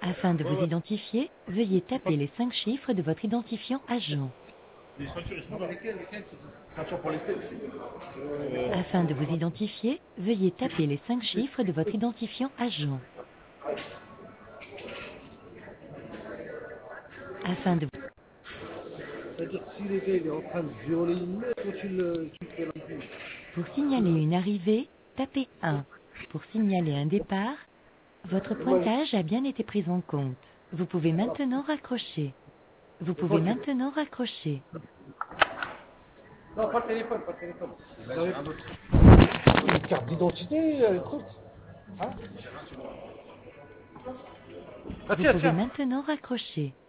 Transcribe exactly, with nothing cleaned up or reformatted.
Afin de vous identifier, veuillez taper les cinq chiffres de votre identifiant agent. Les ceintures, ils sont là. Lesquelles, lesquelles ceintures pour les steaks. Euh... Afin de vous identifier, veuillez taper les cinq chiffres de votre identifiant agent. Afin de C'est-à-dire que si le gars il est en train de violer une meuf, quand tu le tu fais l'impôt. Pour signaler une arrivée, tapez un. Pour signaler un départ, votre pointage a bien été pris en compte. Vous pouvez maintenant raccrocher. Vous pouvez maintenant raccrocher. Non, pas le téléphone, pas le téléphone. Vous avez un autre. Une carte d'identité, un truc. Hein ah, Vous tiens, pouvez tiens. maintenant raccrocher.